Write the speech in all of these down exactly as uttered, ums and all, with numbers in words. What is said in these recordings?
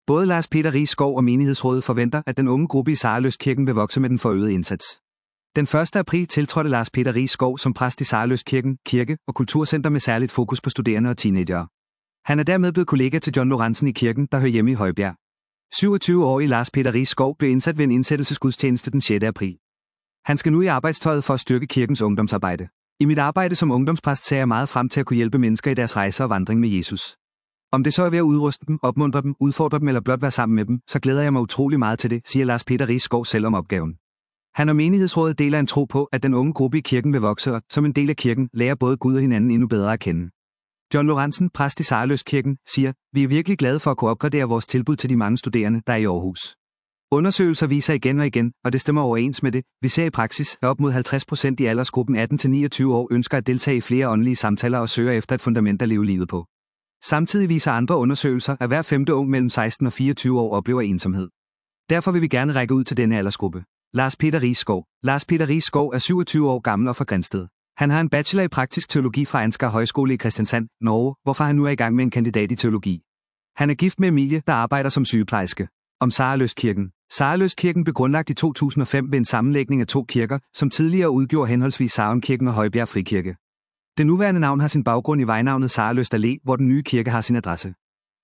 Både Lars Peter Riisskov og menighedsrådet forventer, at den unge gruppe i Saralystkirken vil vokse med den forøgede indsats. Den første april tiltrådte Lars Peter Riisskov som præst i Saralystkirken, kirke og kulturcenter med særligt fokus på studerende og teenagere. Han er dermed blevet kollega til John Lorentzen i kirken, der hører hjemme i Højbjerg. syvogtyve-årige Lars Peter Riisskov blev indsat ved en indsættelsesgudstjeneste den sjette april. Han skal nu i arbejdstøjet for at styrke kirkens ungdomsarbejde. I mit arbejde som ungdomspræst ser jeg meget frem til at kunne hjælpe mennesker i deres rejse og vandring med Jesus. Om det så er ved at udruste dem, opmuntre dem, udfordre dem eller blot være sammen med dem, så glæder jeg mig utrolig meget til det, siger Lars Peter Riisskov selv om opgaven. Han og menighedsrådet deler en tro på, at den unge gruppe i kirken vil vokse og, som en del af kirken, lærer både Gud og hinanden endnu bedre at kende. John Lorentzen, præst i Saralystkirken, siger, vi er virkelig glade for at kunne opgradere vores tilbud til de mange studerende, der er i Aarhus. Undersøgelser viser igen og igen, og det stemmer overens med det, vi ser i praksis, at op mod halvtreds procent i aldersgruppen atten til niogtyve år ønsker at deltage i flere åndelige samtaler og søger efter et fundament at leve livet på. Samtidig viser andre undersøgelser, at hver femte ung mellem seksten og fireogtyve år oplever ensomhed. Derfor vil vi gerne række ud til denne aldersgruppe. Lars Peter Riisskov. Lars Peter Riisskov er syvogtyve år gammel og fra Grænsted. Han har en bachelor i praktisk teologi fra Ansgar Højskole i Kristiansand, Norge, hvorfor han nu er i gang med en kandidat i teologi. Han er gift med Emilie, der arbejder som sygeplejerske. Om Saralystkirken. Saralystkirken blev grundlagt i to tusind og fem ved en sammenlægning af to kirker, som tidligere udgjorde henholdsvis Sarenkirken og Højbjerg Frikirke. Det nuværende navn har sin baggrund i vejnavnet Sarelyst Allé, hvor den nye kirke har sin adresse.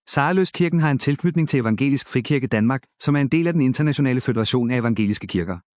Saralystkirken har en tilknytning til Evangelisk Frikirke Danmark, som er en del af den internationale føderation af evangeliske kirker.